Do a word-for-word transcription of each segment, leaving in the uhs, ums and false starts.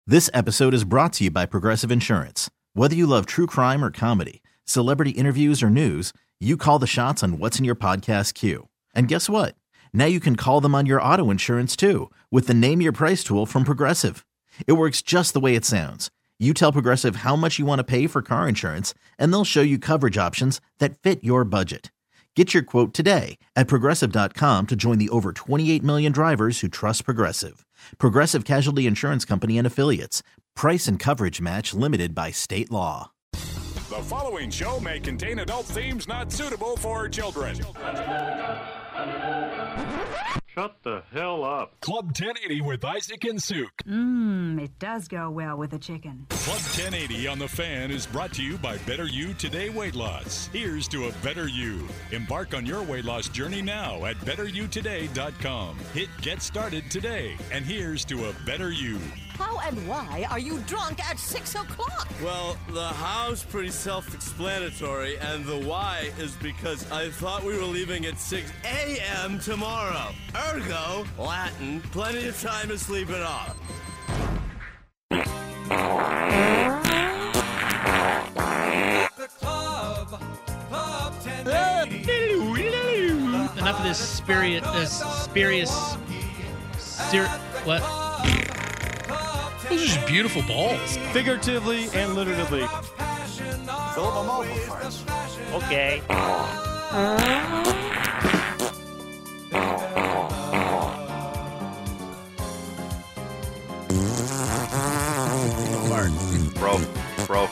This episode is brought to you by Progressive Insurance. Whether you love true crime or comedy, celebrity interviews or news, you call the shots on what's in your podcast queue. And guess what? Now you can call them on your auto insurance too with the Name Your Price tool from Progressive. It works just the way it sounds. You tell Progressive how much you want to pay for car insurance, and they'll show you coverage options that fit your budget. Get your quote today at Progressive dot com to join the over twenty-eight million drivers who trust Progressive. Progressive Casualty Insurance Company and Affiliates. Price and coverage match limited by state law. The following show may contain adult themes not suitable for children. Shut the hell up. Club ten eighty with Isaac and Suk. Mmm, it does go well with a chicken. Club ten eighty on the Fan is brought to you by Better You Today Weight Loss. Here's to a better you. Embark on your weight loss journey now at better you today dot com. Hit Get Started today, and here's to a better you. How and why are you drunk at six o'clock? Well, the how's pretty self-explanatory, and the why is because I thought we were leaving at six a.m. tomorrow. Ergo, Latin, plenty of time to sleep it off. The club, Club ten eighty. Enough of this spirit, this spurious, ser- what? Those are just beautiful balls. Figuratively and literally. Okay. Bro, bro.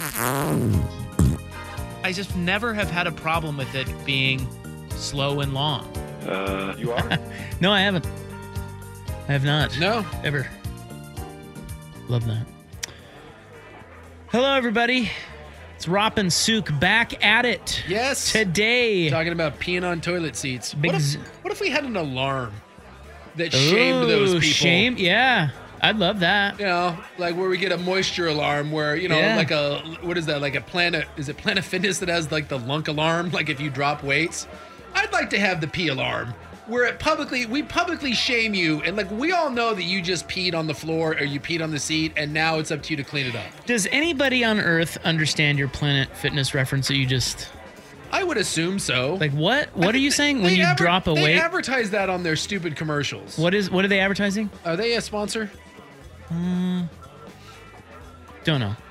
I just never have had a problem with it being slow and long. Uh, you are? No, I haven't. I have not. No. Ever. Love that. Hello, everybody. It's Rop and Suk back at it. Yes. Today. Talking about peeing on toilet seats. Big What if, z- what if we had an alarm that shamed those Ooh, people? Shame? Yeah. I'd love that. You know, like where we get a moisture alarm where, you know, Yeah. like a, what is that? Like a Planet, is it Planet Fitness that has like the lunk alarm? Like if you drop weights? I'd like to have the pee alarm where it publicly, we publicly shame you. And like, we all know that you just peed on the floor or you peed on the seat and now it's up to you to clean it up. Does anybody on Earth understand your Planet Fitness reference that you just... I would assume so. Like what? What are you saying when They you adver- drop a they weight? They advertise that on their stupid commercials. What is? What are they advertising? Are they a sponsor? Don't know.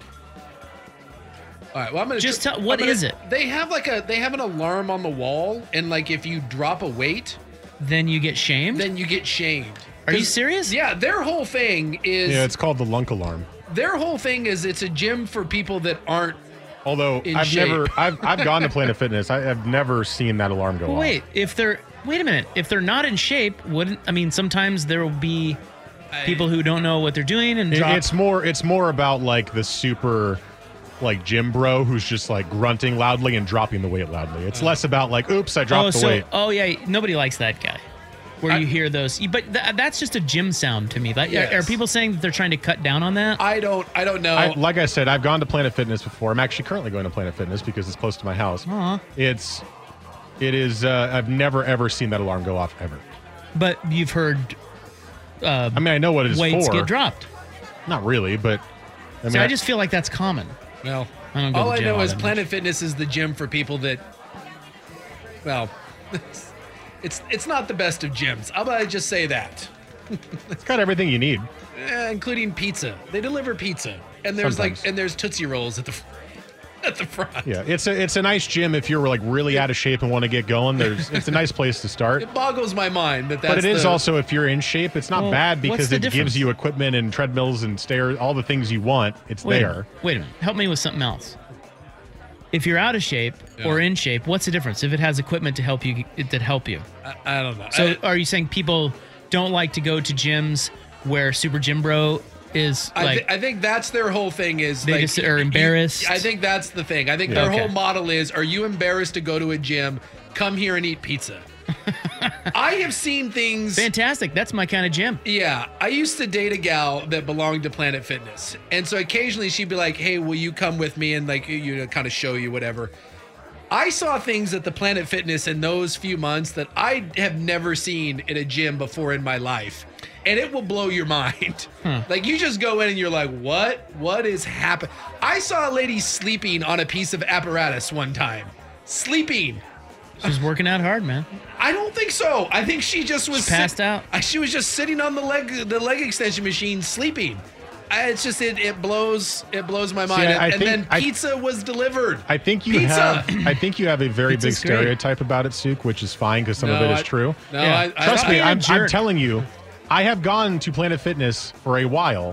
All right. Well, I'm gonna Just tr- tell- what I'm gonna- is it? They have like a they have an alarm on the wall, and like if you drop a weight, Then you get shamed? then you get shamed. Are you 'Cause- serious? Yeah. Their whole thing is Yeah, it's called the lunk alarm. their whole thing is it's a gym for people that aren't. Although In I've shape. never, I've, I've gone to Planet Fitness. I have never seen that alarm go Well, off. wait, if they're wait a minute, if they're not in shape, wouldn't I mean sometimes there will be people who don't know what they're doing and It- drop It's more, it's more about like the super, like gym bro who's just like grunting loudly and dropping the weight loudly. It's less about like, oops, I dropped oh, the so, weight. Oh yeah, nobody likes that guy. Where I- you hear those, but th- that's just a gym sound to me. Like, Yes. are, are people saying that they're trying to cut down on that? I don't. I don't know. I, like I said, I've gone to Planet Fitness before. I'm actually currently going to Planet Fitness because it's close to my house. Aw. It's, it is. Uh, I've never ever seen that alarm go off ever. But you've heard uh, I mean, I know what it is weights for. get dropped. Not really, but I mean, See, I just feel like that's common. well, I don't go all to I the gym know all is that Planet Fitness is the gym for people that. Well, it's it's not the best of gyms. I'll uh, just say that. it's got everything you need. Eh, including pizza. They deliver pizza, and there's Sometimes. like and there's Tootsie Rolls at the at the front. Yeah, it's a it's a nice gym if you're like really out of shape and want to get going. There's it's a nice place to start. It boggles my mind that that's. But it is the- also if you're in shape, it's not Well, bad what's because the it difference? gives you equipment and treadmills and stairs, all the things you want. It's Wait a there. minute. Wait a minute. Help me with something else. If you're out of shape or Yeah. in shape, what's the difference? If it has equipment to help you, that help you. I, I don't know. So, I, are you saying people don't like to go to gyms where Super Gym Bro is I, like? th- I think that's their whole thing. Is They like, just are you- embarrassed? I think that's the thing. I think Yeah. their Okay. whole model is: are you embarrassed to go to a gym? Come here and eat pizza. I have seen things. fantastic. That's my kind of gym. Yeah, I used to date a gal that belonged to Planet Fitness, and so occasionally she'd be like, "Hey, will you come with me?" and like you know, kind of show you whatever. I saw things at the Planet Fitness in those few months that I have never seen in a gym before in my life. And it will blow your mind. Hmm. Like, you just go in and you're like, what? What is happening? I saw a lady sleeping on a piece of apparatus one time. Sleeping. She's working out hard, man. I don't think so. I think she just was She passed sit- out. I- She was just sitting on the leg the leg extension machine sleeping. I, it's just it it blows it blows my mind. See, I- I and think- then I- pizza was delivered. I think you Pizza. have. I think you have a very big Pizza's great. stereotype about it, Suk, which is fine because some of No, it is I- true. No, Yeah. I, I Trust I- me, I'm, I'm jerk. telling you, I have gone to Planet Fitness for a while.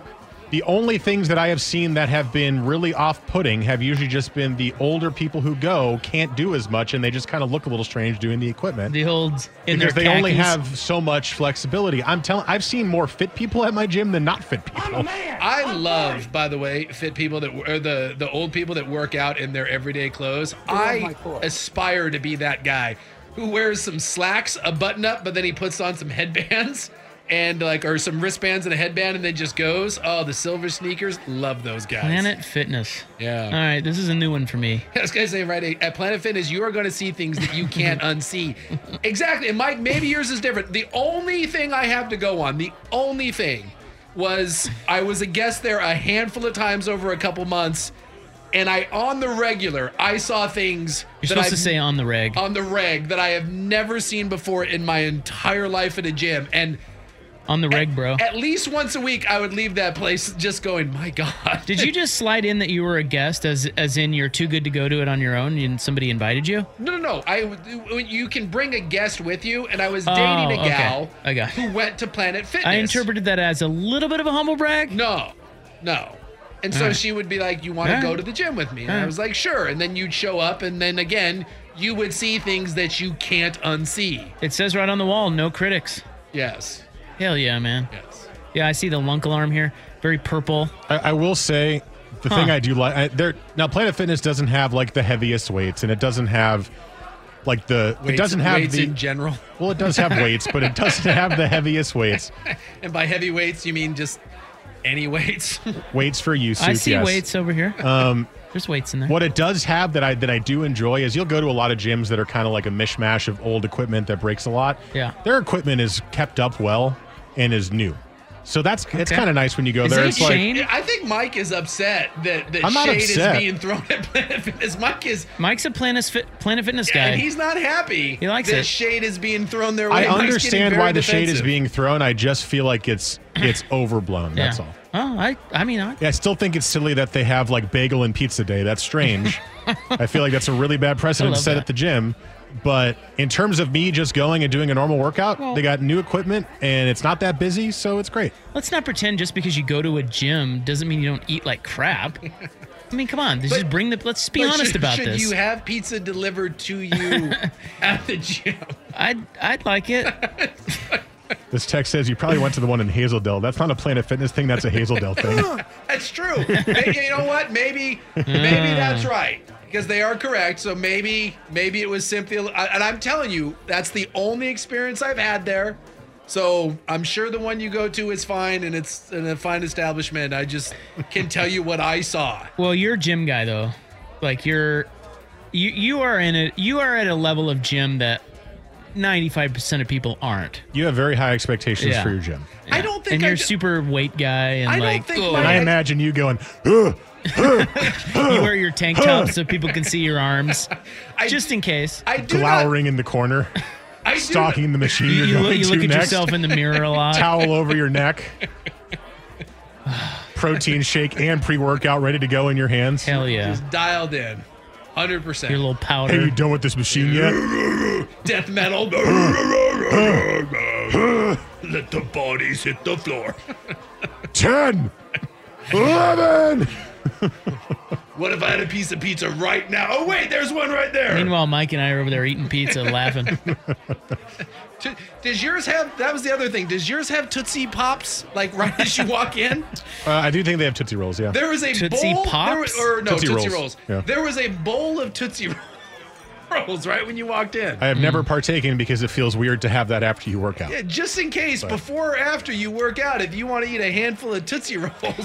The only things that I have seen that have been really off-putting have usually just been the older people who go can't do as much, and they just kind of look a little strange doing the equipment The old in because their they only khakis. have so much flexibility. I'm telling, I've seen more fit people at my gym than not fit people. I love, by the way, fit people that or the the old people that work out in their everyday clothes. I aspire to be that guy who wears some slacks, a button up, but then he puts on some headbands and like or some wristbands and a headband, and then just goes. Oh, the silver sneakers, love those guys. Planet Fitness. Yeah. All right, this is a new one for me. I was gonna say right at Planet Fitness, you are going to see things that you can't unsee. Exactly, and Mike, maybe yours is different. The only thing I have to go on, the only thing, was I was a guest there a handful of times over a couple months, and I on the regular I saw things. You're that supposed I've- to say on the reg. on the reg that I have never seen before in my entire life at a gym, and. On the reg, bro. At least once a week, I would leave that place just going, my God. Did you just slide in that you were a guest, as as in you're too good to go to it on your own, and somebody invited you? No, no, no. I you can bring a guest with you, and I was Oh, dating a okay. gal I got it. who went to Planet Fitness. I interpreted that as a little bit of a humble brag. No, no. And so All right. she would be like, "You want to All go right. to the gym with me?" And All I right. was like, "Sure." And then you'd show up, and then again, you would see things that you can't unsee. It says right on the wall, no critics. Yes. Hell yeah, man. Yes. Yeah, I see the lunk alarm here. Very purple. I, I will say the Huh. thing I do like I, there now. Planet Fitness doesn't have like the heaviest weights, and it doesn't have like the Weights, it doesn't have weights the in general. well, it does have weights, but it doesn't have the heaviest weights. And by heavy weights, you mean just any weights? Weights for you, Suk, I see yes. weights over here. Um, There's weights in there. What it does have that I that I do enjoy is you'll go to a lot of gyms that are kind of like a mishmash of old equipment that breaks a lot. Yeah. Their equipment is kept up well and is new. So that's it's Okay. kind of nice when you go Is there. it It's like Shane? I think Mike is upset that, that I'm not shade upset. is being thrown at Planet Fitness. Mike is, Mike's a Planet, Fit, Planet Fitness guy. and he's not happy He likes that it. shade is being thrown their way. I Mike's getting understand very why the shade is defensive. being thrown. I just feel like it's it's overblown. yeah. That's all. Oh, I, I mean, I, Yeah, I still think it's silly that they have like bagel and pizza day. That's strange. I feel like that's a really bad precedent I to love set that. at the gym. But in terms of me just going and doing a normal workout, Well- they got new equipment and it's not that busy, so it's great. let's not pretend just because you go to a gym doesn't mean you don't eat like crap. I mean, come on. Just But- bring the. Let's be But honest should, about should this. you have pizza delivered to you at the gym? I'd, I'd like it. This text says you probably went to the one in Hazeldale. That's not a Planet Fitness thing. That's a Hazeldale thing. That's true. Maybe, you know what? Maybe maybe that's right because they are correct. So maybe maybe it was simply, and I'm telling you, that's the only experience I've had there. So I'm sure the one you go to is fine, and it's in a fine establishment. I just can tell you what I saw. Well, you're a gym guy though. Like you're, you you are in a you are at a level of gym that ninety-five percent of people aren't. You have very high expectations Yeah. for your gym. I don't think And I you're a d- super weight guy and I don't like think oh, my- And I imagine you going, "Ugh, you wear your tank top so people can see your arms, I- just in case. I do not. glowering in the corner, I do stalking the machine You, you're you going look, you to look at next. yourself in the mirror a lot. Towel over your neck. Protein shake and pre-workout ready to go in your hands. Hell yeah, Just dialed in, one hundred percent. your little powder. Hey, you done with this machine yet? Death metal. Let the bodies hit the floor. Ten, eleven. What if I had a piece of pizza right now? Oh, wait, there's one right there. Meanwhile, Mike and I are over there eating pizza, laughing. T- Does yours have, that was the other thing, does yours have Tootsie Pops, like right as you walk in? Uh, I do think they have Tootsie Rolls, yeah. There was a Tootsie bowl. Pops? There was, or no, Tootsie Tootsie, Rolls. Rolls. Yeah. There was a bowl of Tootsie Rolls right when you walked in. I have never partaken because it feels weird to have that after you work out. Yeah, just in case, before or after you work out, if you want to eat a handful of Tootsie Rolls,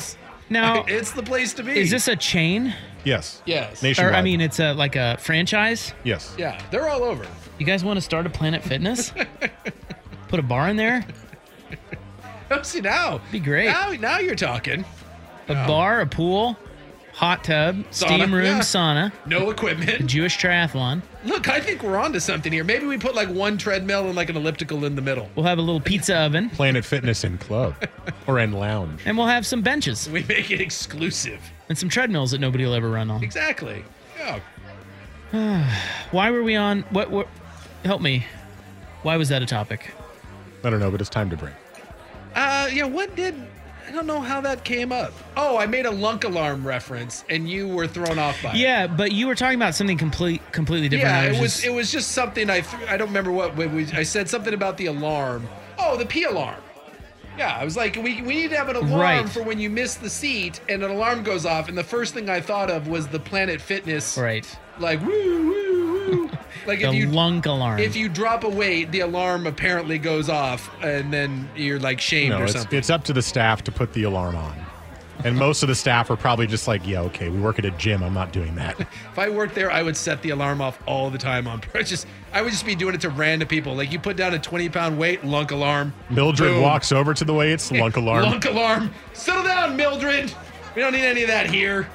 Now, it's the place to be. Is this a chain? Yes. Yes. Nationwide. Or I mean, it's a like a franchise. Yes. Yeah, they're all over. You guys want to start a Planet Fitness? Put a bar in there? Oh, see now. Be great. Now, now you're talking. A Oh. bar, a pool, hot tub, steam Sauna, room, yeah. sauna, No equipment. Jewish triathlon. Look, I think we're onto something here. Maybe we put like one treadmill and like an elliptical in the middle. We'll have a little pizza oven, Planet Fitness and Club or and Lounge. and we'll have some benches We make it exclusive. and some treadmills that nobody will ever run on. Exactly. Yeah. Why were we on? What? What? Help me. Why was that a topic? I don't know, but it's time to drink. Uh, yeah. What did? I don't know how that came up. Oh, I made a lunk alarm reference, and you were thrown off by it. Yeah, but you were talking about something complete, completely different. Yeah, I it was just- it was just something I th- I don't remember what when we, I said something about the alarm. Oh, the P alarm. Yeah, I was like, we, we need to have an alarm Right. for when you miss the seat and an alarm goes off. And the first thing I thought of was the Planet Fitness, right. like woo woo woo. Like The if you lunk alarm. if you drop a weight, the alarm apparently goes off, and then you're like shamed No, or it's, something. it's up to the staff to put the alarm on. And most of the staff are probably just like, yeah, okay, we work at a gym. I'm not doing that. If I worked there, I would set the alarm off all the time on purchase. I would just be doing it to random people. Like you put down a twenty pound weight, lunk alarm. Mildred Boom. walks over to the weights, lunk alarm. Lunk alarm. Settle down, Mildred. We don't need any of that here.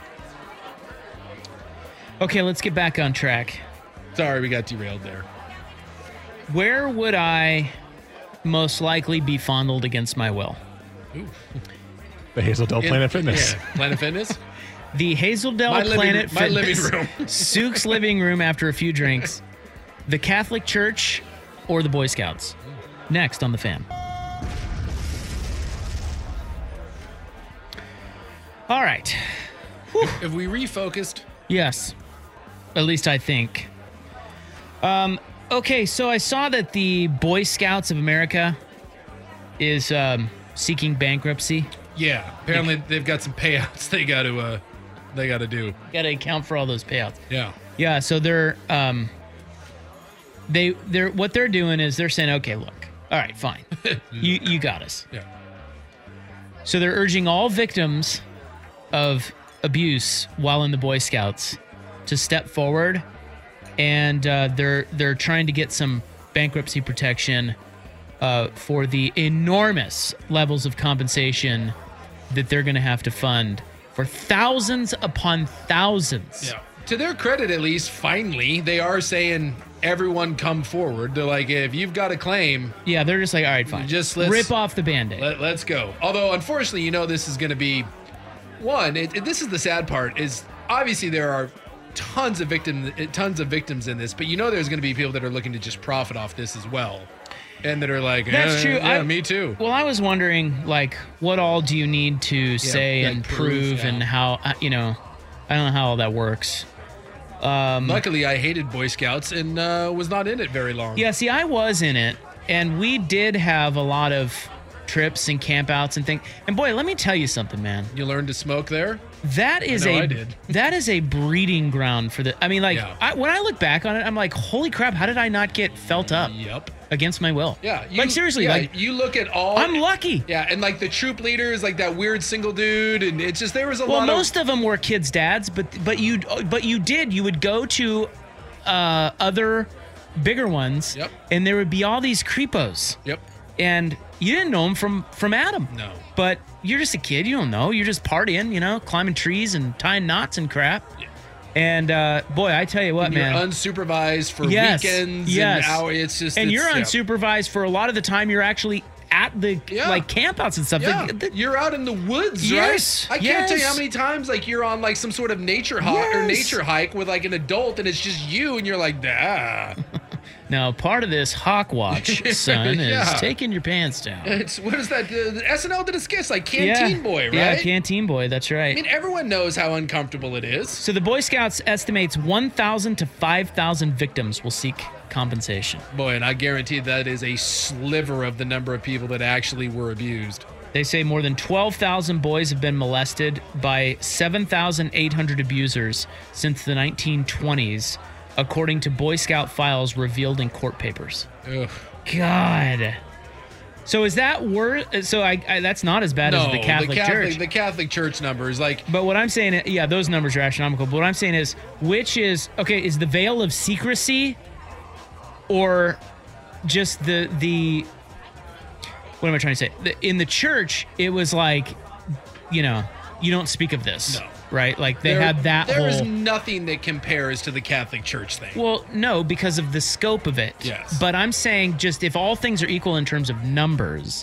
Okay, let's get back on track. Sorry, we got derailed there. Where would I most likely be fondled against my will? The Hazeldale Planet Fitness. Yeah, Planet Fitness. The Hazeldale My living- Planet my living Fitness. room. Sook's living room after a few drinks. The Catholic Church or the Boy Scouts. Next on The Fan. All right. Have we refocused? Yes. At least I think. Um, okay, so I saw that the Boy Scouts of America is um, seeking bankruptcy. Yeah. Apparently they've got some payouts they got to uh, they got to do. Got to account for all those payouts. Yeah. Yeah, so they're um, they they're what they're doing is they're saying, okay, look, all right, fine, you you got us. Yeah. So they're urging all victims of abuse while in the Boy Scouts to step forward, and uh, they're they're trying to get some bankruptcy protection uh, for the enormous levels of compensation that they're going to have to fund for thousands upon thousands. Yeah. To their credit, at least, finally, they are saying everyone come forward. They're like, if you've got a claim, Yeah, they're just like, all right, fine. Just let's- rip off the Band-Aid. let, let's go. Although, unfortunately, you know, this is going to be one. It, it- this is the sad part. Is obviously there are tons of victims, tons of victims in this, but you know, there's going to be people that are looking to just profit off this as well, and that are like, That's eh, true. Yeah, I- me too. Well, I was wondering, like, what all do you need to say like and proof, prove, yeah. and how, uh, you know, I don't know how all that works. Um, Luckily, I hated Boy Scouts and uh, was not in it very long. yeah, see, I was in it, and we did have a lot of trips and campouts and things. And boy, let me tell you something, man. You learned to smoke there? That is know a I did. that is a breeding ground for the. I mean, like, Yeah. I, when I look back on it, I'm like, holy crap! How did I not get felt up Yep. against my will? Yeah. You, like seriously, yeah, like you look at all. I'm lucky. Yeah, and like the troop leaders, like that weird single dude, and it's just there was a Well, lot most of. of them were kids' dads, but but you but you did you would go to uh, other bigger ones, Yep. and there would be all these creepos, Yep. and you didn't know them from from Adam. No. But you're just a kid. You don't know. You're just partying, you know, climbing trees and tying knots and crap. Yeah. And uh, boy, I tell you what, And you're man. unsupervised for Yes, weekends yes. and hours. It's just. and it's, you're yeah. unsupervised for a lot of the time. You're actually at the Yeah. like campouts and stuff. Yeah, The- the- you're out in the woods, Yes, right? I can't tell you yes. how many times like you're on like some sort of nature hike or Yes. nature hike with like an adult, and it's just you, and you're like, ah. now, part of this hawk watch, son, Yeah. is taking your pants down. It's what is that? Uh, the S N L did a sketch like Canteen yeah. Boy, right? Yeah, Canteen Boy. That's right. I mean, everyone knows how uncomfortable it is. So the Boy Scouts estimates one thousand to five thousand victims will seek compensation. Boy, and I guarantee that is a sliver of the number of people that actually were abused. They say more than twelve thousand boys have been molested by seven thousand eight hundred abusers since the nineteen twenties, according to Boy Scout files revealed in court papers. Ugh. God. So is that worse? So I, I that's not as bad no, as the Catholic, the Catholic Church. The Catholic Church numbers, like. But what I'm saying, yeah, those numbers are astronomical. But what I'm saying is, which is okay? Is the veil of secrecy, or just the the? What am I trying to say? The, in the church, it was like, you know, you don't speak of this, no. right? Like they there, had that There whole. is nothing that compares to the Catholic Church thing. Well, no, because of the scope of it. Yes. But I'm saying, just if all things are equal in terms of numbers,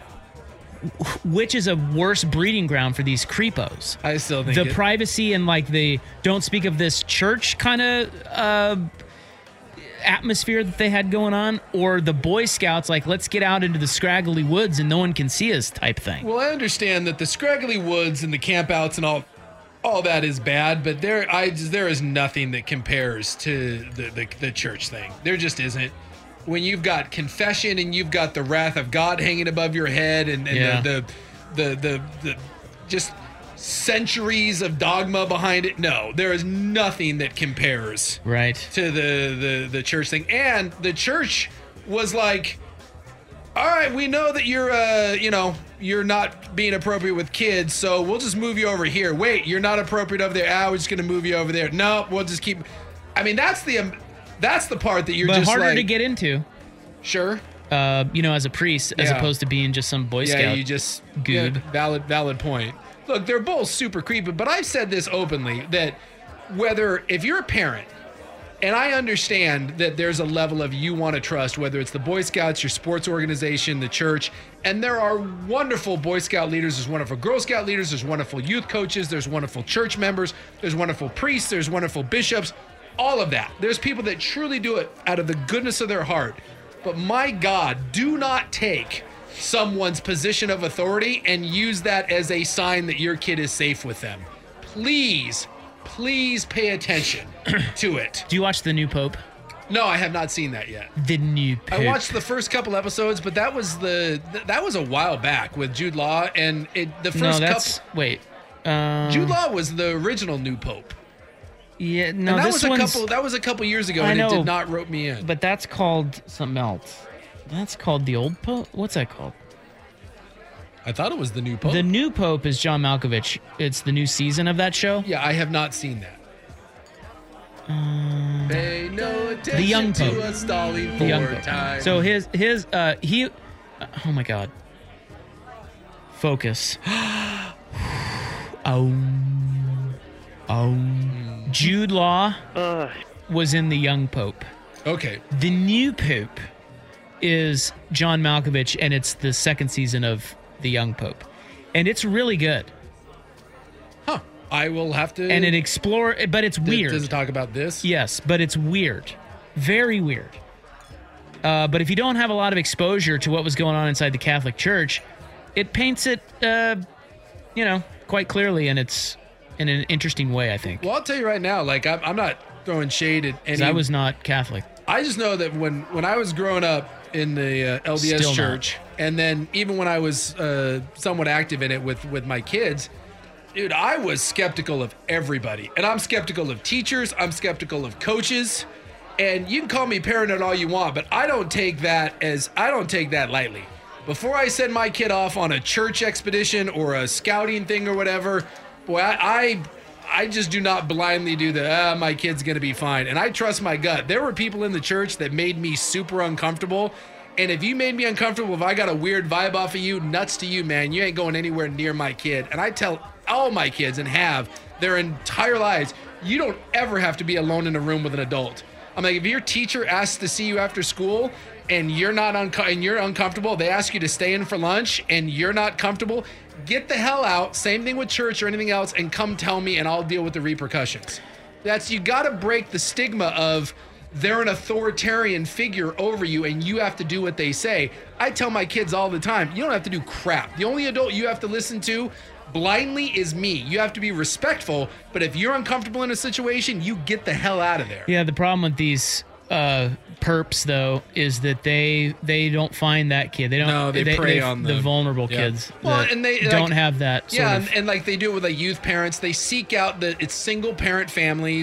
which is a worse breeding ground for these creepos? I still think the it, privacy and like the don't speak of this church kind of uh, atmosphere that they had going on, or the Boy Scouts like let's get out into the scraggly woods and no one can see us type thing. Well, I understand that the scraggly woods and the campouts and all, all that is bad, but there, I just, there is nothing that compares to the, the the church thing. There just isn't. When you've got confession and you've got the wrath of God hanging above your head, and, and Yeah. the, the the the the just centuries of dogma behind it, no, there is nothing that compares Right. to the, the the church thing. And the church was like, all right, we know that you're uh you know you're not being appropriate with kids, so we'll just move you over here. Wait, you're not appropriate over there. Ah, we're just gonna move you over there. No, we'll just keep. I mean, that's the um, that's the part that you're But just harder like, to get into, sure. uh, you know, as a priest, as Yeah. opposed to being just some Boy Yeah, Scout. you just goob. yeah, valid valid point. Look, they're both super creepy, but I've said this openly that whether if you're a parent, and I understand that there's a level of you want to trust, whether it's the Boy Scouts, your sports organization, the church, and there are wonderful Boy Scout leaders, there's wonderful Girl Scout leaders, there's wonderful youth coaches, there's wonderful church members, there's wonderful priests, there's wonderful bishops, all of that. There's people that truly do it out of the goodness of their heart. But my God, do not take someone's position of authority and use that as a sign that your kid is safe with them. Please, please pay attention to it. Do you watch the new Pope? No, I have not seen that yet. The new Pope. I watched the first couple episodes, but that was the th- that was a while back with Jude Law, and it the first No, that's couple. wait. Uh, Jude Law was the original new pope. Yeah, no, and that this was a one's, couple. That was a couple years ago, I and it know, did not rope me in. But that's called something else. That's called the old Pope. What's that called? I thought it was the new pope. The new Pope is John Malkovich. It's the new season of that show. Yeah, I have not seen that. Um, Pay no attention the young to Pope. us stalling The young for Pope. time. So his his uh he. Uh, oh my God. Focus. Oh. Oh. Jude Law was in the young Pope. Okay. The new Pope is John Malkovich, and it's the second season of The Young Pope. And it's really good. Huh. I will have to. And it explore, but it's Does- weird. Does it talk about this? Yes, but it's weird. Very weird. Uh, but if you don't have a lot of exposure to what was going on inside the Catholic Church, it paints it, uh, you know, quite clearly, and it's in an interesting way, I think. Well, I'll tell you right now, like I'm, I'm not throwing shade at any. Because I was not Catholic. I just know that when when I was growing up in the uh, L D S Still not. church, and then even when I was uh, somewhat active in it with with my kids, dude, I was skeptical of everybody, and I'm skeptical of teachers. I'm skeptical of coaches, and you can call me paranoid all you want, but I don't take that as I don't take that lightly. Before I send my kid off on a church expedition or a scouting thing or whatever, boy, I. I I just do not blindly do the, ah, my kid's going to be fine. And I trust my gut. There were people in the church that made me super uncomfortable. And if you made me uncomfortable, if I got a weird vibe off of you, nuts to you, man. You ain't going anywhere near my kid. And I tell all my kids, and have their entire lives, you don't ever have to be alone in a room with an adult. I'm like, if your teacher asks to see you after school and you're not unco- and you're uncomfortable, they ask you to stay in for lunch and you're not comfortable, get the hell out. Same thing with church or anything else, and come tell me, and I'll deal with the repercussions. That's, you got to break the stigma of they're an authoritarian figure over you and you have to do what they say. I tell my kids all the time, you don't have to do crap. The only adult you have to listen to blindly is me. You have to be respectful, but if you're uncomfortable in a situation, you get the hell out of there. Yeah, the problem with these uh, perps, though, is that they they don't find that kid. They don't. No, they prey on the the- vulnerable yeah. kids. Well, that and they, don't like- have that. Sort Yeah, of, and, and like they do it with like youth parents. They seek out the it's single parent families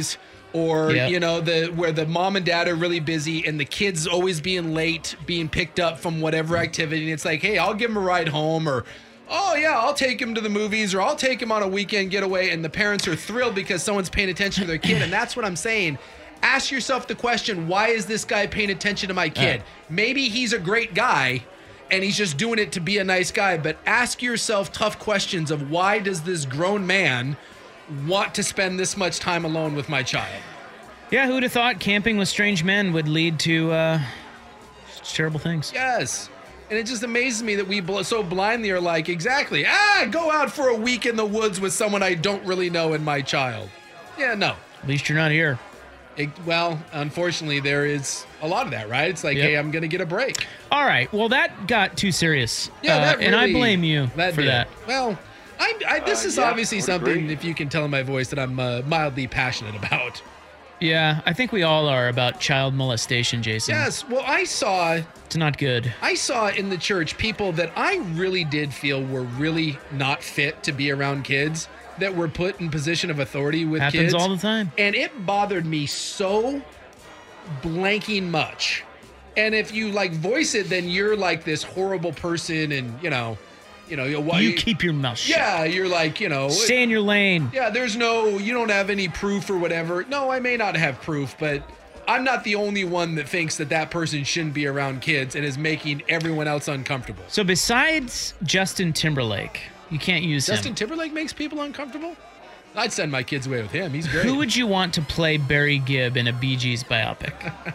or Yep. you know the where the mom and dad are really busy and the kids always being late, being picked up from whatever activity, and it's like, hey, I'll give him a ride home, or oh yeah, I'll take him to the movies, or I'll take him on a weekend getaway, and the parents are thrilled because someone's paying attention to their kid. And that's what I'm saying. Ask yourself the question, why is this guy paying attention to my kid? Right. Maybe he's a great guy and he's just doing it to be a nice guy, but ask yourself tough questions of why does this grown man want to spend this much time alone with my child? Yeah, who'd have thought camping with strange men would lead to uh, terrible things? Yes. And it just amazes me that we bl- so blindly are like, exactly, ah, go out for a week in the woods with someone I don't really know and my child. Yeah, no. At least you're not here. It, well, unfortunately, there is a lot of that, right? It's like, Yep. hey, I'm going to get a break. All right. Well, that got too serious. Yeah, Uh, that and I really- blame you that for did. that. Well, I, I, this Uh, is yeah, obviously would something, agree. if you can tell in my voice, that I'm uh, mildly passionate about. Yeah, I think we all are about child molestation, Jason. Yes. Well, I saw It's not good. I saw in the church people that I really did feel were really not fit to be around kids, that were put in position of authority with Happens kids. all the time. And it bothered me so blanking much. And if you like voice it, then you're like this horrible person, and you know, you know, you, You keep your mouth shut. yeah, you're like, you know, Stay in your lane. yeah, there's no, you don't have any proof or whatever. No, I may not have proof, but I'm not the only one that thinks that that person shouldn't be around kids and is making everyone else uncomfortable. So besides Justin Timberlake, you can't use Justin him. Timberlake makes people uncomfortable? I'd send my kids away with him. He's great. Who would you want to play Barry Gibb in a Bee Gees biopic?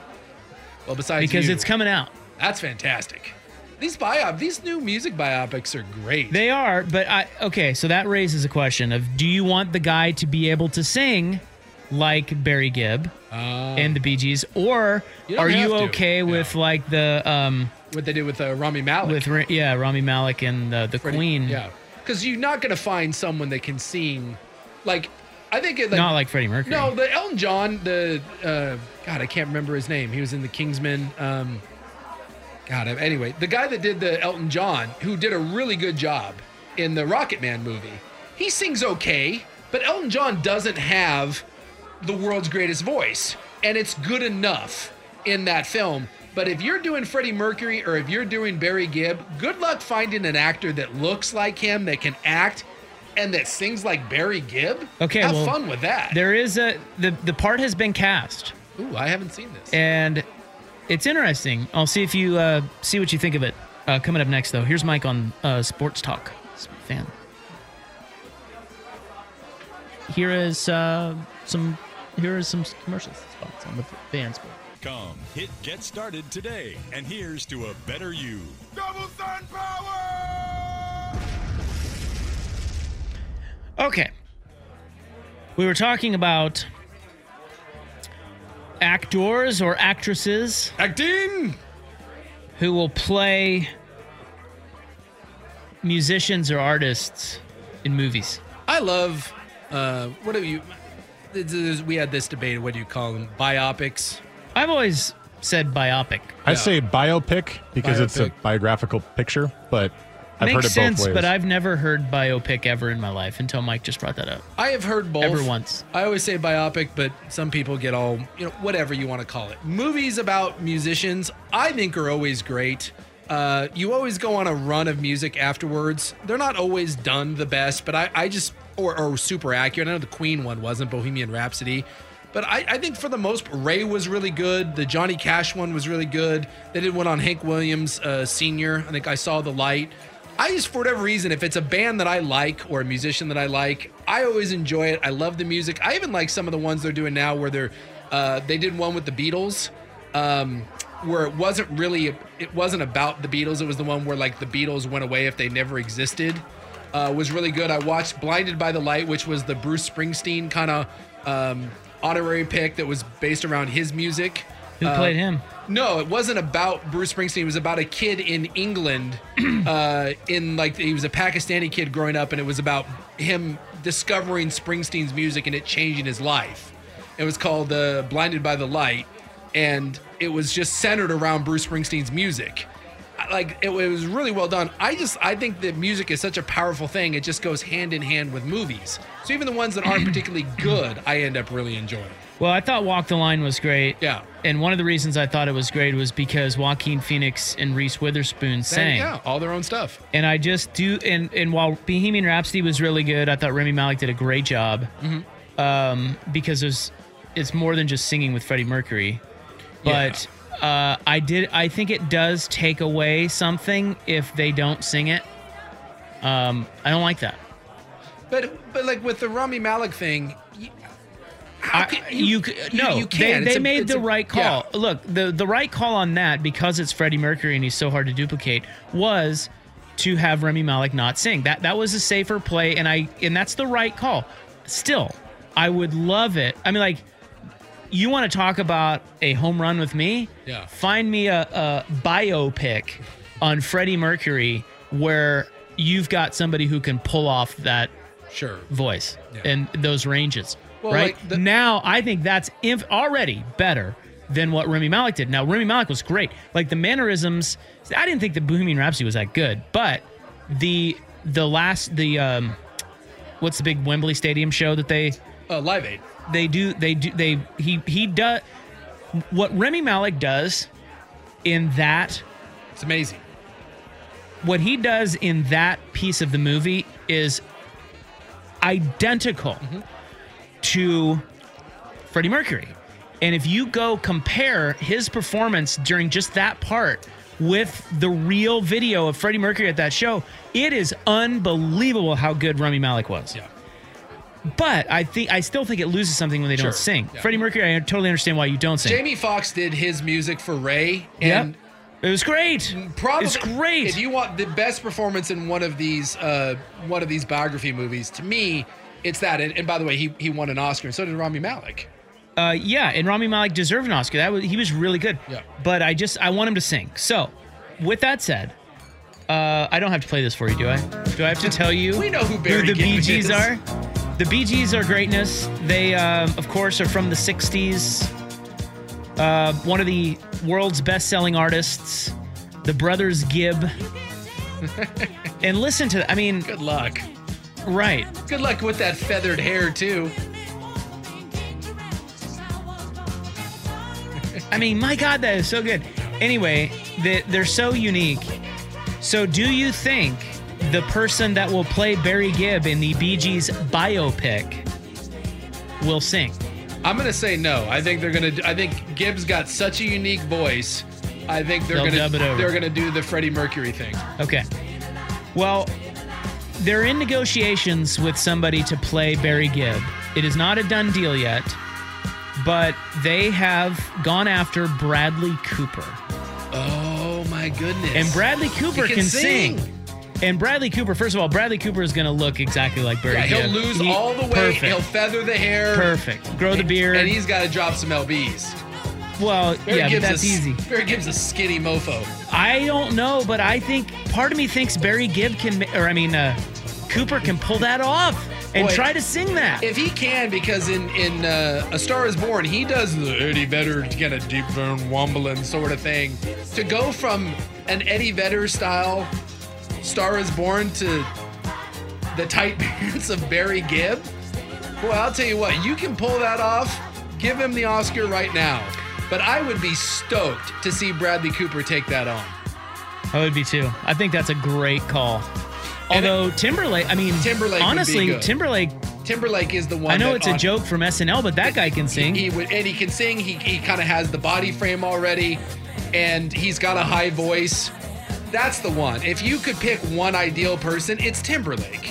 well, besides Because you. it's coming out. That's fantastic. These biop, these new music biopics are great. They are, but I okay, so that raises a question of do you want the guy to be able to sing like Barry Gibb uh, and the Bee Gees, or You don't are you have to. okay with like the um what they did with uh, Rami Malek. with Ra- yeah, Rami Malek and uh, the Freddie- Queen? Yeah. Because you're not going to find someone that can sing like, I think it like, Not like Freddie Mercury. No, the Elton John, the uh, God, I can't remember his name. He was in the Kingsmen. Um, God, anyway, the guy that did the Elton John, who did a really good job in the Rocket Man movie, he sings okay, but Elton John doesn't have the world's greatest voice, and it's good enough in that film. But if you're doing Freddie Mercury or if you're doing Barry Gibb, good luck finding an actor that looks like him, that can act, and that sings like Barry Gibb. Okay, have well, fun with that. There is a the the part has been cast, Ooh, I haven't seen this. and it's interesting. I'll see if you uh, see what you think of it. Uh, coming up next, though, here's Mike on uh, Sports Talk. Fan. Here is uh, some. Here is some commercial spots on the fan sport. Come, hit get started today. And here's to a better you. Double sun power! Okay. We were talking about actors or actresses Acting! who will play musicians or artists in movies. I love, uh, what have you, this is- we had this debate, what do you call them, biopics? I've always said biopic. I Yeah. say biopic because it's a Biopic. biographical picture, but I've Makes heard it sense, both ways. but I've never heard biopic ever in my life until Mike just brought that up. I have heard both. Ever once. I always say biopic, but some people get all, you know, whatever you want to call it. Movies about musicians, I think, are always great. Uh, you always go on a run of music afterwards. They're not always done the best, but I, I just, or, or super accurate. I know the Queen one wasn't, Bohemian Rhapsody. But I, I think for the most, Ray was really good. The Johnny Cash one was really good. They did one on Hank Williams uh, Senior I think I Saw the Light. I just, for whatever reason, if it's a band that I like or a musician that I like, I always enjoy it. I love the music. I even like some of the ones they're doing now where they're, uh, they did one with the Beatles, um, where it wasn't really, it wasn't about the Beatles. It was the one where like the Beatles went away if they never existed. Uh, was really good. I watched Blinded by the Light, which was the Bruce Springsteen kind of um, honorary pick that was based around his music. Who Uh, played him? No, it wasn't about Bruce Springsteen. It was about a kid in England. uh, in like he was a Pakistani kid growing up, and it was about him discovering Springsteen's music and it changing his life. It was called uh, "Blinded by the Light," and it was just centered around Bruce Springsteen's music. like it, it was really well done. I just I think that music is such a powerful thing. It just goes hand in hand with movies. So even the ones that aren't particularly good, I end up really enjoying. Well, I thought Walk the Line was great. Yeah. And one of the reasons I thought it was great was because Joaquin Phoenix and Reese Witherspoon sang. Yeah, all their own stuff. And I just do, and, and while Bohemian Rhapsody was really good, I thought Rami Malek did a great job. Mm-hmm. Um, because there's, it's more than just singing with Freddie Mercury. But yeah. uh, I did, I think it does take away something if they don't sing it. Um, I don't like that. But, but like with the Rami Malek thing, you, I, you, you, no, you, you can. They, they a, made the a, right call. Yeah. Look, the, the right call on that, because it's Freddie Mercury and he's so hard to duplicate, was to have Rami Malek not sing. That that was a safer play, and I and that's the right call. Still, I would love it. I mean, like, you want to talk about a home run with me? Yeah. Find me a, a biopic on Freddie Mercury where you've got somebody who can pull off that sure voice yeah. and those ranges. Well, right like the- now, I think that's inf- already better than what Rami Malek did. Now, Rami Malek was great. Like the mannerisms, I didn't think the Bohemian Rhapsody was that good, but the the last the um, what's the big Wembley Stadium show that they uh, Live Aid. They do they do they he he does what Rami Malek does in that. It's amazing. What he does in that piece of the movie is identical. Mm-hmm. to Freddie Mercury. And if you go compare his performance during just that part with the real video of Freddie Mercury at that show, it is unbelievable how good Rami Malek was. Yeah. But I think I still think it loses something when they sure. don't sing. Yeah. Freddie Mercury, I totally understand why you don't sing. Jamie Foxx did his music for Ray, and yep. It was great. Probably, it's great. If you want the best performance in one of these, uh, one of these biography movies, to me, it's that. And, and by the way, he he won an Oscar, and so did Rami Malek. Uh, yeah, and Rami Malek deserved an Oscar. That was he was really good. Yeah. But I just I want him to sing. So, with that said, uh, I don't have to play this for you, do I? Do I have to tell you? We know who Barry who the Gibb Bee Gees is. are? The Bee Gees are greatness. They, uh, of course, are from the sixties. Uh, one of the world's best-selling artists, the Brothers Gibb. And listen to, I mean, good luck. Right. Good luck with that feathered hair, too. I mean, my God, that is so good. Anyway, they, they're so unique. So do you think the person that will play Barry Gibb in the Bee Gees biopic will sing? I'm going to say no. I think they're going to I think Gibb's got such a unique voice. I think they're going to they're going to do the Freddie Mercury thing. Okay. Well, they're in negotiations with somebody to play Barry Gibb. It is not a done deal yet, but they have gone after Bradley Cooper. Oh, my goodness. And Bradley Cooper can, can sing. sing. And Bradley Cooper, first of all, Bradley Cooper is going to look exactly like Barry yeah, Gibb. He'll lose he, all the weight. Perfect. He'll feather the hair. Perfect. Grow the beard. And he's got to drop some L Bs. Well, Barry yeah, Gibb's but that's a, easy. Barry Gibb's a skinny mofo. I don't know, but I think part of me thinks Barry Gibb can, or I mean, uh, Cooper can pull that off and Boy, try to sing that. If he can, because in in uh, A Star Is Born, he does the Eddie Vedder kind of deep burn wombling sort of thing. To go from an Eddie Vedder style Star Is Born to the tight pants of Barry Gibb, boy, I'll tell you what, you can pull that off. Give him the Oscar right now. But I would be stoked to see Bradley Cooper take that on. I would be too. I think that's a great call. Although it, Timberlake, I mean, Timberlake honestly, Timberlake. Timberlake is the one. I know that it's a on, joke from S N L, but that guy can sing. He, he would, and he can sing. He, he kind of has the body frame already, and he's got a high voice. That's the one. If you could pick one ideal person, it's Timberlake.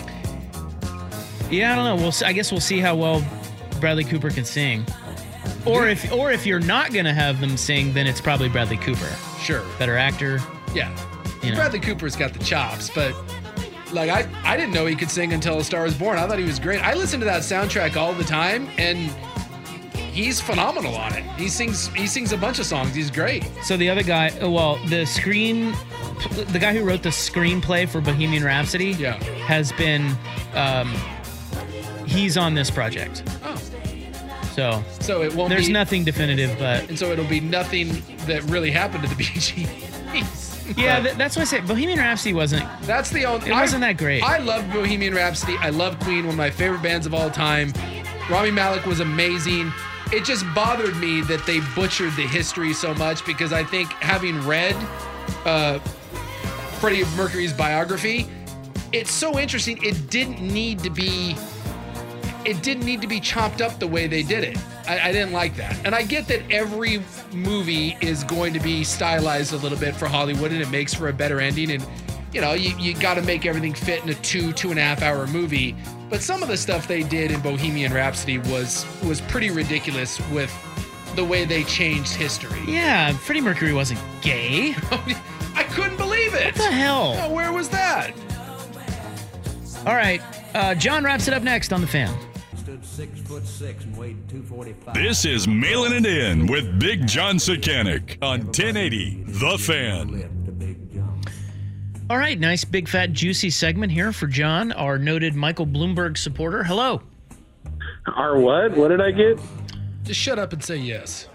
Yeah, I don't know. We'll. I guess we'll see how well Bradley Cooper can sing. Or if, or if you're not gonna have them sing, then it's probably Bradley Cooper. Sure. Better actor. Yeah. You know. Bradley Cooper's got the chops, but like I, I didn't know he could sing until A Star Is Born. I thought he was great. I listen to that soundtrack all the time, and he's phenomenal on it. He sings. He sings a bunch of songs. He's great. So the other guy, well, the screen, the guy who wrote the screenplay for Bohemian Rhapsody, yeah. has been, um, he's on this project. Oh. So, so it won't there's be, nothing definitive, but and so it'll be nothing that really happened to the Bee Gees. Yeah, th- that's why I said Bohemian Rhapsody wasn't. That's the only. It wasn't I, that great. I love Bohemian Rhapsody. I love Queen, one of my favorite bands of all time. Rami Malek was amazing. It just bothered me that they butchered the history so much because I think having read uh, Freddie Mercury's biography, it's so interesting. It didn't need to be. It didn't need to be chopped up the way they did it. I, I didn't like that. And I get that every movie is going to be stylized a little bit for Hollywood and it makes for a better ending. And, you know, you, you got to make everything fit in a two, two and a half hour movie. But some of the stuff they did in Bohemian Rhapsody was was pretty ridiculous with the way they changed history. Yeah, Freddie Mercury wasn't gay. I couldn't believe it. What the hell? Oh, where was that? All right, uh, John wraps it up next on The Fan. Six foot six and weighed two forty-five. This is Mailing It In with Big John Sekanic on ten eighty The Fan. All right, nice big fat juicy segment here for John, our noted Michael Bloomberg supporter. Hello. Our what? What did I get? Just shut up and say yes.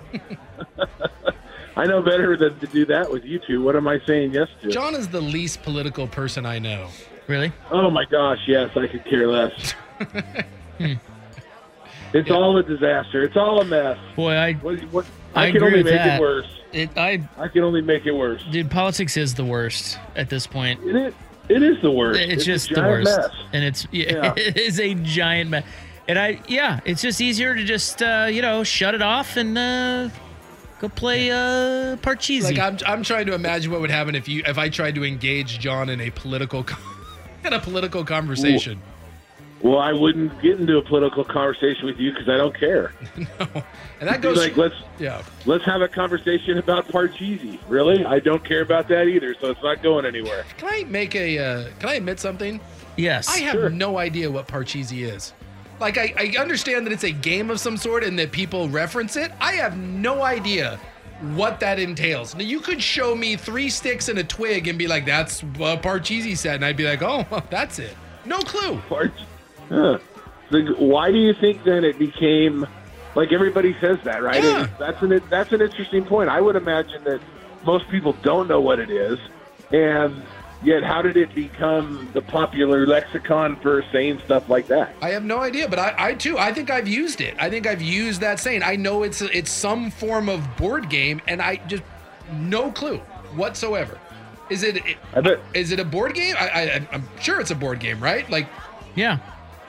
I know better than to do that with you two. What am I saying yes to? John is the least political person I know. Really? Oh my gosh, yes, I could care less. hmm. It's yeah. all a disaster. It's all a mess. Boy, I what, what, I, I can agree only with make that. it worse. It, I I can only make it worse. Dude, politics is the worst at this point. It is. It is the worst. It's, it's just a the giant worst, mess. and it's yeah, Yeah. it is a giant mess. And I yeah, it's just easier to just uh, you know shut it off and uh, go play uh, Parcheesi. Like I'm I'm trying to imagine what would happen if you if I tried to engage John in a political in a political conversation. Well, Well, I wouldn't get into a political conversation with you because I don't care. No, and that goes like let's yeah. Let's have a conversation about Parcheesi. Really, I don't care about that either, so it's not going anywhere. Can I make a? Uh, can I admit something? Yes. I have Sure. no idea what Parcheesi is. Like I, I understand that it's a game of some sort and that people reference it. I have no idea what that entails. Now you could show me three sticks and a twig and be like, "That's what Parcheesi said," and I'd be like, "Oh, well, that's it." No clue. Parch- Huh. So why do you think then it became like everybody says that, right? Yeah. It, that's an that's an interesting point. I would imagine that most people don't know what it is, and yet how did it become the popular lexicon for saying stuff like that? I have no idea, but I, I too, I think I've used it. I think I've used that saying. I know it's it's some form of board game, and I just no clue whatsoever. Is it? I bet. Is it a board game? I, I I'm sure it's a board game, right? Like, yeah.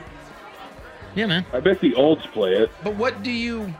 Yeah, man. I bet the olds play it. But what do you?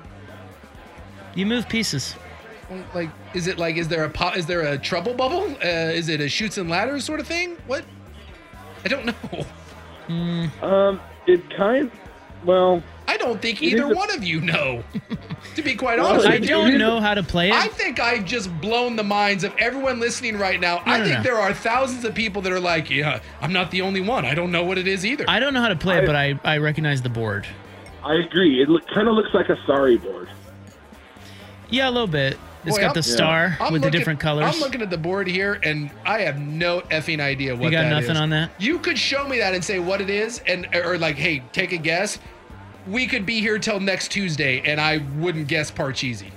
You move pieces. Like, is it like? Is there a po- is there a trouble bubble? Uh, is it a shoots and ladders sort of thing? What? I don't know. Mm. Um, it kind. Well, I don't think either a- one of you know. To be quite Well, honest, I with you. don't know how to play it. I think I've just blown the minds of everyone listening right now. No, I no, think no. there are thousands of people that are like, yeah, I'm not the only one. I don't know what it is either. I don't know how to play I- it, but I, I recognize the board. I agree. It look, kind of looks like a sorry board. Yeah, a little bit. It's Boy, got I'm- the star I'm with the looking- different colors. I'm looking at the board here, and I have no effing idea what You got that nothing is. on that? You could show me that and say what it is, and or like, hey, take a guess. We could be here till next Tuesday, and I wouldn't guess Parcheesi.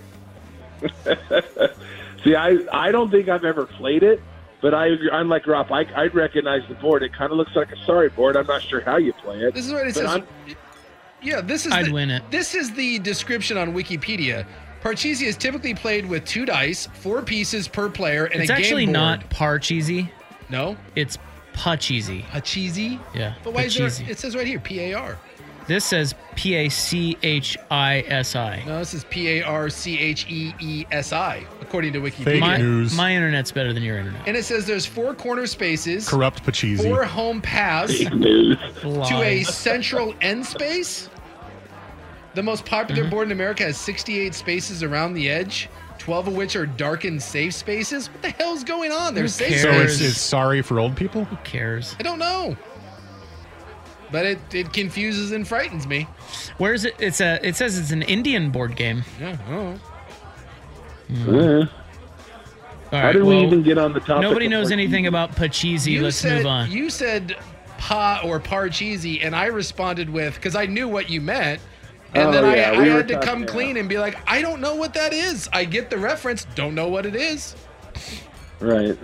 See, I I don't think I've ever played it, but I I'm like Rob. I I'd recognize the board. It kind of looks like a sorry board. I'm not sure how you play it. This is what it but says. I'm- Yeah, this is I'd the, win it. This is the description on Wikipedia. Parcheesi is typically played with two dice, four pieces per player, and It's a game actually board. not Parcheesi. No, It's Pacheesi. Parcheesi. Yeah, But why is there? Pacheesi. It says right here P A R. This says P A C H I S I. No, this is P A R C H E E S I, according to Wikipedia. Fake My, news. my internet's better than your internet. And it says there's four corner spaces, Corrupt Pacheesi. four home paths Fake news. to a Lies. central end space. The most popular Mm-hmm. board in America has sixty-eight spaces around the edge, twelve of which are darkened safe spaces. What the hell's going on? There's safe cares? So spaces. it's, it's sorry for old people? Who cares? I don't know. But it, it confuses and frightens me. Where is it? It's a. It says it's an Indian board game. Yeah, I don't know. Uh, All how right. did well, we even get on the topic? nobody of knows Parcheesi? anything about Pacheesi. You Let's said, move on. You said pa or Parcheesi, and I responded with, because I knew what you meant. And Oh, then I, yeah, I we were had to talking come about- clean and be like, I don't know what that is. I get the reference, don't know what it is. Right.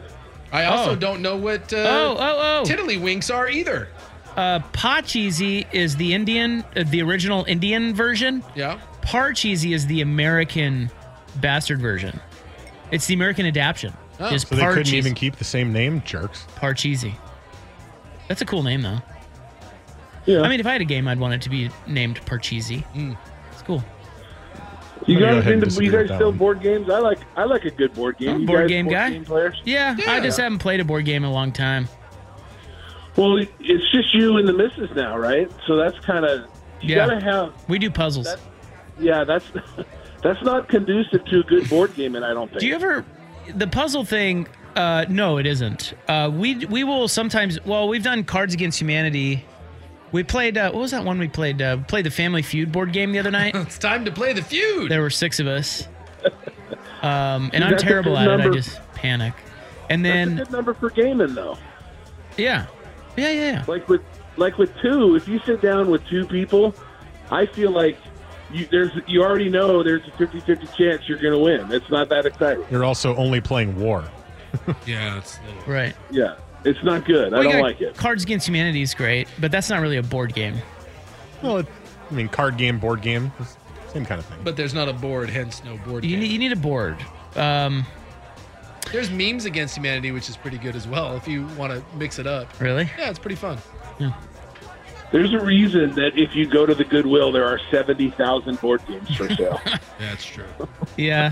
I also Oh. don't know what uh, Oh, oh, oh. tiddlywinks are either. Uh, Pacheesy is the Indian, uh, the original Indian version. Yeah. Parcheesy is the American bastard version. It's the American adaptation. Oh. Is So they couldn't Parcheesi. even keep the same name, jerks. Parcheesy. That's a cool name, though. Yeah. I mean, if I had a game, I'd want it to be named Parcheesy. Mm. It's cool. You I'm gonna go guys ahead and into disagree you guys with that still one. board games? I like I like a good board game. I'm a You board guys game board guy. game players? Yeah, I Yeah. just haven't played a board game in a long time. Well, it's just you and the missus now, right? So that's kind of you Yeah. gotta have. We do puzzles. That, yeah, that's that's not conducive to a good board game, and I don't think. Do you ever the puzzle thing? Uh, no, it isn't. Uh, we we will sometimes. Well, we've done Cards Against Humanity. We played. Uh, what was that one we played? Uh, we played the Family Feud board game the other night. It's time to play the feud. There were six of us. Um, and Is I'm that the terrible good at it. I number? just panic. And That's a then good number for gaming, though. yeah, yeah, yeah, yeah. Like with like with two, if you sit down with two people, I feel like you there's you already know there's a fifty-fifty chance you're going to win. It's not that exciting. You're also only playing war. Yeah, it's a little... Right. Yeah, it's not good. Well, I you don't got like it. Cards Against Humanity is great, but that's not really a board game. Well, it, I mean, card game, board game, it's the same kind of thing. But there's not a board, hence no board You game. need you need a board. Um, There's Memes Against Humanity, which is pretty good as well if you want to mix it up. really? Yeah, it's pretty fun. There's a reason that if you go to the Goodwill, there are seventy thousand board games for sale. Yeah, that's true. Yeah.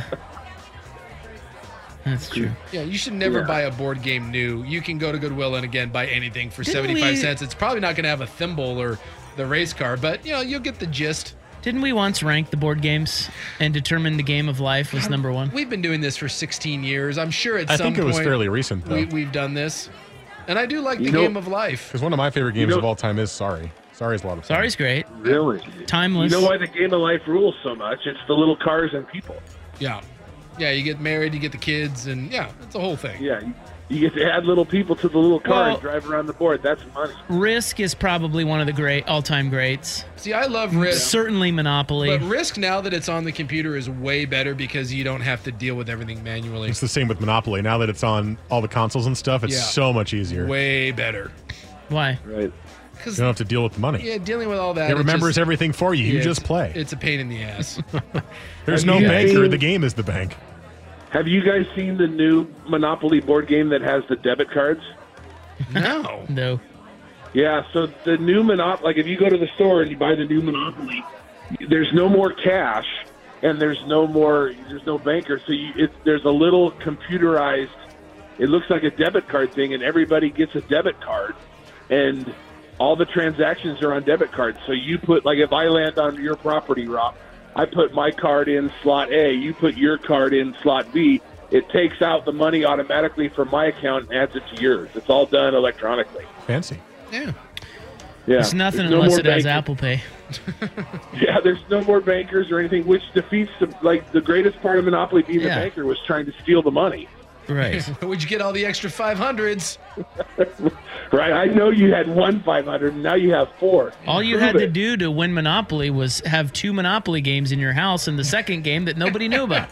That's true. Yeah, you should never Yeah. buy a board game new. You can go to Goodwill and again buy anything for Didn't seventy-five we- cents. It's probably not going to have a thimble or the race car, but you know, you'll get the gist. Didn't we once rank the board games and determine the game of life was number one? We've been doing this for sixteen years. I'm sure at I some think it was point fairly recent, though. we, we've done this. And I do like the You know- game of life. Because one of my favorite games know- of all time is Sorry. Sorry's a lot of fun. Sorry's great. Really? Timeless. You know why the game of life rules so much? It's the little cars and people. Yeah. Yeah, you get married, you get the kids, and yeah, it's a whole thing. Yeah, you, you get to add little people to the little car Well- and drive around the board. That's money. Risk is probably one of the great all-time greats. See, I love Risk. Certainly Monopoly. But Risk, now that it's on the computer, is way better because you don't have to deal with everything manually. It's the same with Monopoly. Now that it's on all the consoles and stuff, it's Yeah. so much easier. Way better. Why? Right. Because You don't have to deal with the money. yeah, dealing with all that. It it remembers just- everything for you. You yeah, just it's- play. It's a pain in the ass. There's Have no you banker. seen- The game is the bank. Have you guys seen the new Monopoly board game that has the debit cards? No. No. Yeah, so the new Monopoly, like if you go to the store and you buy the new Monopoly, there's no more cash and there's no more, there's no banker. So you, it, there's a little computerized, it looks like a debit card thing, and everybody gets a debit card, and all the transactions are on debit cards. So you put, like if I land on your property, Rob, I put my card in slot A, you put your card in slot B. It takes out the money automatically from my account and adds it to yours. It's all done electronically. Fancy. Yeah. Yeah, It's nothing There's no unless more it has banking. Apple Pay. Yeah, there's no more bankers or anything, which defeats the, like the greatest part of Monopoly being Yeah. the banker was trying to steal the money. Right. Where'd you get all the extra five hundreds? Right? I know you had one five hundred, and now you have four. All you Prove had to it. do to win Monopoly was have two Monopoly games in your house and the second game that nobody knew about.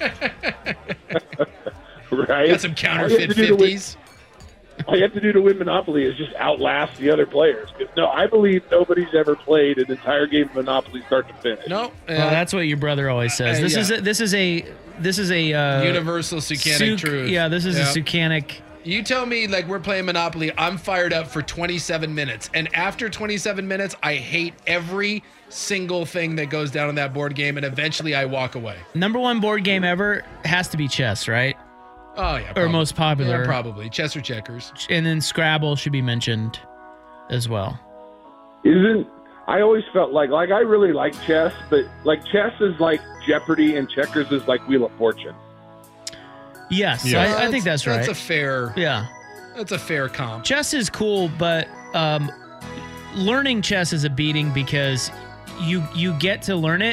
Right? Got some All you have counterfeit to do to win- fifties. All you have to do to win Monopoly is just outlast the other players. 'Cause, no, I believe nobody's ever played an entire game of Monopoly start to finish. No. Well, that's what your brother always says. Uh, This yeah. is a, this is a this is a uh, Universal Sucanic Suc- truth. Yeah, this is Yeah. a Sucanic. You tell me, like, we're playing Monopoly, I'm fired up for twenty-seven minutes. And after twenty-seven minutes, I hate every single thing that goes down in that board game, and eventually I walk away. Number one board game ever has to be chess, right? Oh, yeah. Or most popular. Yeah, probably. Chess or checkers. And then Scrabble should be mentioned as well. Isn't I always felt like like I really like chess, but like chess is like Jeopardy and checkers is like Wheel of Fortune. Yes, Yeah. I, I think that's right. That's a fair. Yeah. That's a fair comp. Chess is cool, but um, learning chess is a beating because you you get to learn it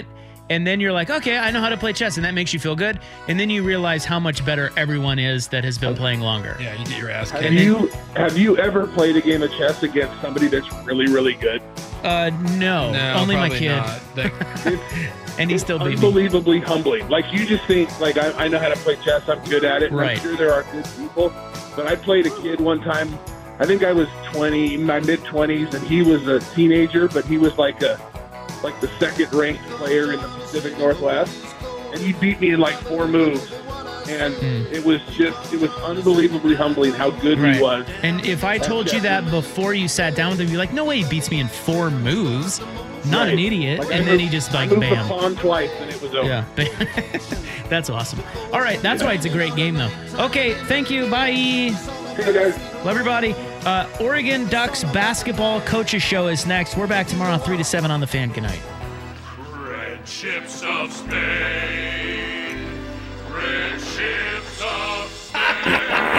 And then you're like, okay, I know how to play chess, and that makes you feel good. And then you realize how much better everyone is that has been playing longer. Yeah, you get your ass Have kicked. you have you ever played a game of chess against somebody that's really, really good? Uh, no, No, only my probably kid. not. Like, And he still beat me. Unbelievably humbling. Like, you just think, like, I, I know how to play chess, I'm good at it. and Right. I'm sure there are good people. But I played a kid one time, I think I was twenty, in my mid-twenties, and he was a teenager, but he was like a like the second-ranked player in the Pacific Northwest. And he beat me in like four moves. And Hmm. it was just, it was unbelievably humbling how good Right. he was. And if I told you that before you sat down with him, you'd be like, no way he beats me in four moves. Not Right. an idiot. Like, I and then moved- he just I like, moved bam. the pawn twice, and it was over. Yeah. That's awesome. All right. That's why it's a great game, though. Okay. Thank you. Bye. See you guys. Love everybody. Uh, Oregon Ducks basketball coaches show is next. We're back tomorrow, three to seven on the Fan. Good night. Red ships of Spain. Red ships of Spain.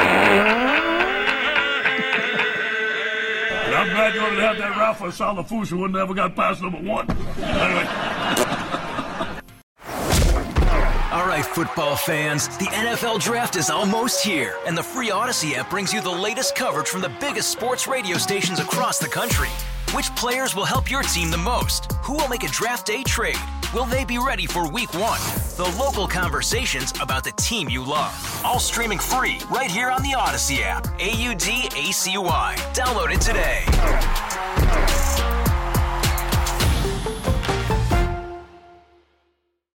And I'm glad you only had that Rafa Salafusa who never got past number one. Anyway. All right, football fans, the N F L Draft is almost here, and the free Odyssey app brings you the latest coverage from the biggest sports radio stations across the country. Which players will help your team the most? Who will make a draft day trade? Will they be ready for week one? The local conversations about the team you love. All streaming free right here on the Odyssey app. A U D A C Y. Download it today.